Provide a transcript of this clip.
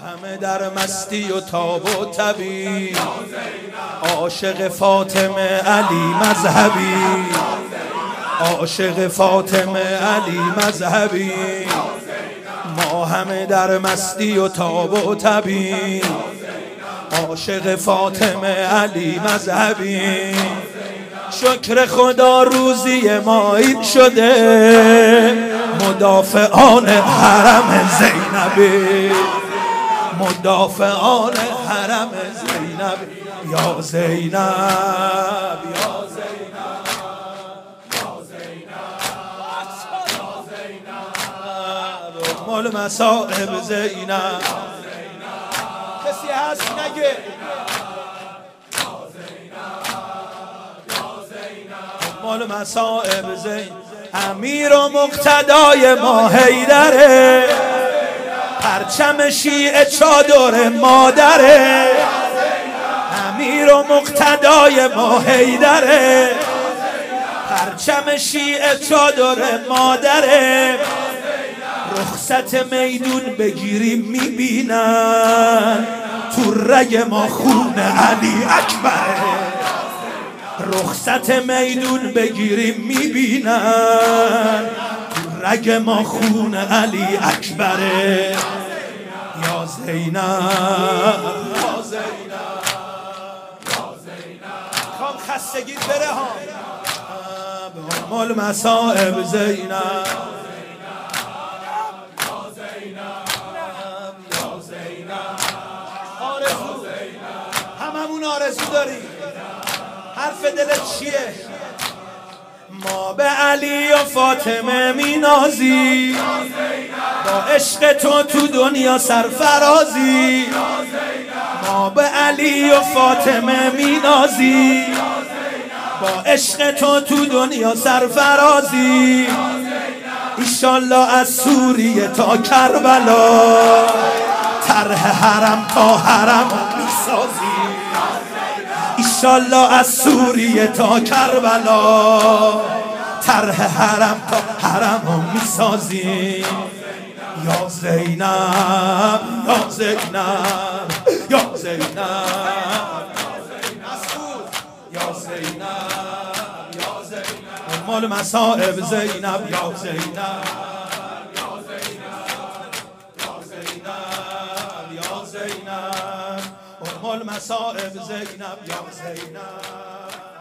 همه در مستی و تاب و تبی، عاشق فاطمه علی مذهبی، عاشق فاطمه علی مذهبی. ما همه در مستی و تاب و تبی، عاشق فاطمه علی مذهبی. شکر خدا روزی ما این شده، مدافعان حرم زینبی، مدافعان حرم زینب. یا زینب یا زینب یا زینب، ام المصائب زینب. کسی هست نگه ام المصائب زینب. امیر و مقتدای ما حیدره، پرچم شیعه چادر مادره. امیر و مقتدای ما حیدره، پرچم شیعه چادر مادره. رخصت میدون بگیریم میبینن، تو رگ ما خون علی اکبره. رخصت میدون بگیریم میبینن، تو رگ ما خون علی اکبره. یا زینب یا زینب یا زینب. خوام خستگیت بره ها. ام المصائب زینب یا زینب یا زینب. آرزو هممون آرزو داریم. حرف دلت چیه؟ ما به علی و فاطمه مینازی، با عشق تو دنیا سرفرازی. ما به علی و فاطمه مینازی، با عشق تو دنیا سرفرازی. ایشالله از سوریه تا کربلا، طرح حرم تا حرم میسازی. ایشالله از سوریه تا کربلا، طرح حرم تا حرم میسازی. یا زینب یا زینب یا زینب یا زینب یا زینب. ام المصائب زینب یا زینب یا زینب یا زینب یا زینب. ام المصائب زینب یا زینب.